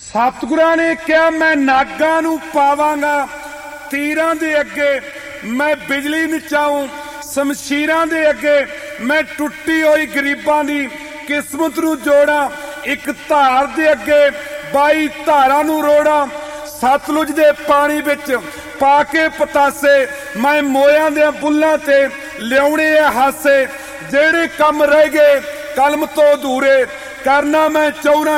ਸਤਿਗੁਰਾਂ ਨੇ ਕਿਹਾ ਮੈਂ ਨਾਗਾਂ ਨੂੰ ਪਾਵਾਂਗਾ ਤੀਰਾਂ ਦੇ ਅੱਗੇ, ਮੈਂ ਬਿਜਲੀ ਨਚਾਊਂ ਸ਼ਮਸ਼ੀਰਾਂ ਦੇ ਅੱਗੇ, ਮੈਂ ਟੁੱਟੀ ਹੋਈ ਗਰੀਬਾਂ ਦੀ ਕਿਸਮਤ ਨੂੰ ਜੋੜਾਂ, ਇੱਕ ਧਾਰ ਦੇ ਅੱਗੇ 22 ਧਾਰਾਂ ਨੂੰ ਰੋੜਾਂ, ਸਤਲੁਜ ਦੇ ਪਾਣੀ ਵਿੱਚ ਪਾ ਕੇ ਪਤਾਸੇ, ਮੈਂ ਮੋਇਆਂ ਦੇ ਬੁੱਲਾਂ ਤੇ ਲਿਆਉਣੇ ਆ ਹਾਸੇ, ਜਿਹੜੇ ਕੰਮ ਰਹਿ ਗਏ ਕਲਮ ਤੋਂ ਅਧੂਰੇ ਕਰਨਾ ਮੈਂ ਚਾਹੁੰਦਾ